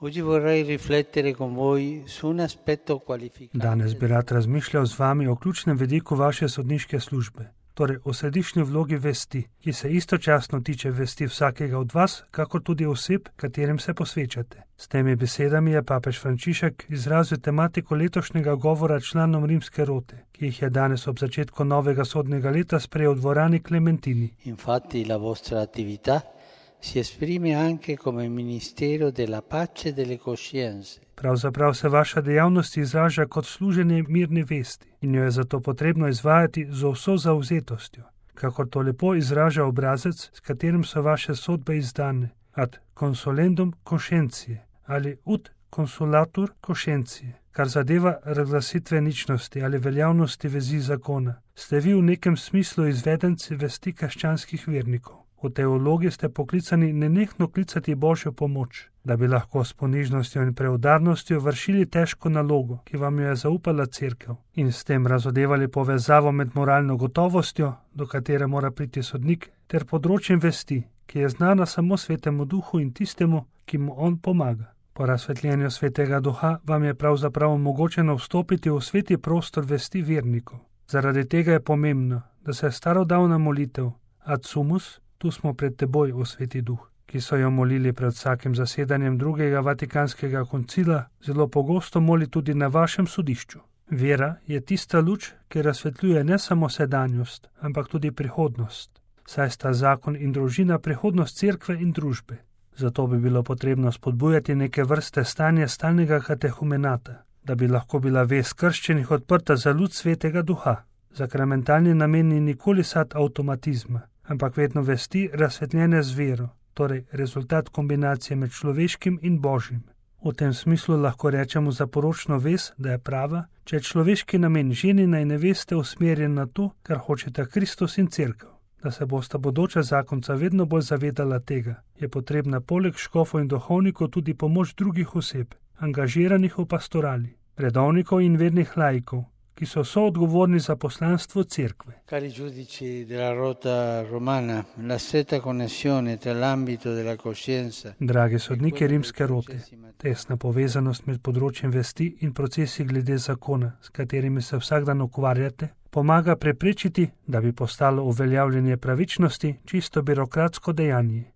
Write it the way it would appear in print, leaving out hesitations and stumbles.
Oggi vorrei riflettere con voi su un aspetto qualificante. Danes bi rad razmišljal z vami o ključnem vidiku vaše sodniške službe, torej o središčni vlogi vesti, ki se istočasno tiče vesti vsakega od vas, kakor tudi oseb, katerim se posvečate. S temi besedami je papež Frančišek izrazil tematiko letošnjega govora članom rimske rote, ki jih je danes ob začetku novega sodnega leta sprejel v dvorani Klementini. Infatti la vostra attività si esprime anche come ministero della pace delle coscienze. Pravzaprav se vaša dejavnost izraža kot služenje mirni vesti in jo je zato potrebno izvajati z vso zavzetostjo, kakor to lepo izraža obrazec, s katerim so vaše sodbe izdane, ad consolendum conscientiae ali ut consolatur conscientiae, kar zadeva razglasitve ničnosti ali veljavnosti vezi zakona. Ste vi v nekem smislu izvedenci vesti krščanskih vernikov. V tej vlogi ste poklicani nenehno klicati Božjo pomoč, da bi lahko s ponižnostjo in preudarnostjo vršili težko nalogo, ki vam jo je zaupala Cerkev, in s tem razodevali povezavo med moralno gotovostjo, do katere mora priti sodnik, ter področjem vesti, ki je znana samo Svetemu Duhu in tistemu, ki mu on pomaga. Po razsvetljenju Svetega Duha vam je pravzaprav omogočeno vstopiti v sveti prostor vesti vernikov. Zaradi tega je pomembno, da se starodavna molitev Ad sumus, tu smo pred teboj, o Sveti Duh, ki so jo molili pred vsakim zasedanjem drugega Vatikanskega koncila, zelo pogosto moli tudi na vašem sodišču. Vera je tista luč, ki razsvetljuje ne samo sedanjost, ampak tudi prihodnost, saj sta zakon in družina prihodnost cerkve in družbe. Zato bi bilo potrebno spodbujati neke vrste stanje stalnega katehumenata, da bi lahko bila vest krščenih odprta za luč Svetega Duha. Sakramentalni namen ni nikoli sad avtomatizma, ampak vedno vesti razsvetljene z vero, torej rezultat kombinacije med človeškim in božjim. V tem smislu lahko rečemo za poročno vest, da je prava, če je človeški namen ženina in neveste usmerjen na to, kar hočeta Kristus in Cerkev. Da se bosta bodoča zakonca vedno bolj zavedala tega, je potrebna poleg škofov in duhovnikov tudi pomoč drugih oseb, angažiranih v pastorali, redovnikov in vernih laikov, ki so soodgovorni za poslanstvo Cerkve. Cari giudici della rota romana, la stretta connessione tra l'ambito della coscienza. Dragi sodniki rimske rote, tesna povezanost med področjem vesti in procesi glede zakona, s katerimi se vsak dan ukvarjate, pomaga preprečiti, da bi postalo uveljavljanje pravičnosti čisto birokratsko dejanje.